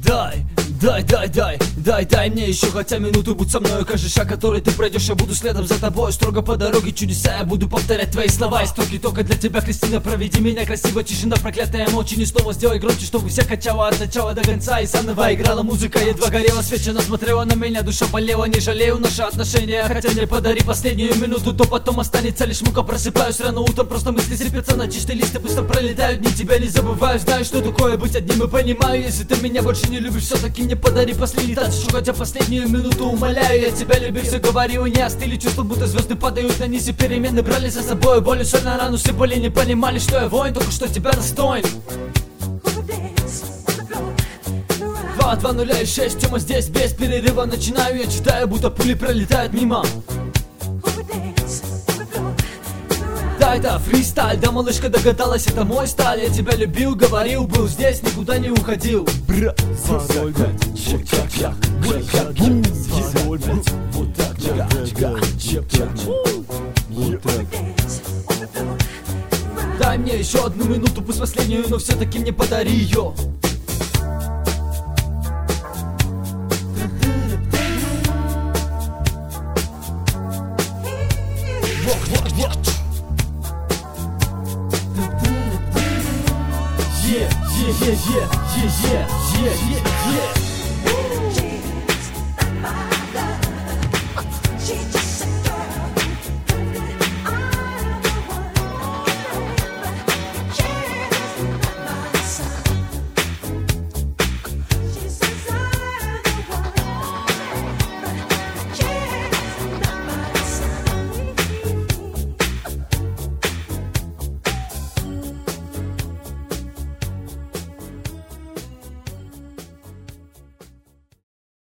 Дай мне еще хотя минуту, будь со мной. Каждый шаг, который ты пройдешь, я буду следом за тобой. Строго по дороге чудеса, я буду повторять твои слова и строки только для тебя, Кристина. Проведи меня красиво, тишина, проклятая молчание. Снова сделай громче, чтобы все качало от начала до конца. И заново играла музыка, едва горела свеча, но смотрела на меня, душа болела. Не жалею наши отношения, хотя мне подари последнюю минуту, то потом останется лишь мука. Просыпаюсь рано утром, просто мысли сыпятся на чистые листы, быстро пролетают дни, тебя не забываю. Знаю, что такое быть одним и понимаю, если ты меня больше не любишь, все-таки мне подари последний танец, хотя последнюю минуту. Умоляю, я тебя любил, все говорил и не остыли чувства, будто звезды падают на низ и перемены брали за собой. Болью соль на рану сыпали, не понимали, что я воин, только что тебя достоин. 2-2-0-6, тема здесь без перерыва. Начинаю, я читаю, будто пули пролетают мимо. Да, это фристайл, да, малышка догадалась, это мой стиль. Я тебя любил, говорил, был здесь, никуда не уходил. Бра, вот так. Дай мне еще одну минуту, пусть последнюю, но все-таки мне подари ее. Yeah.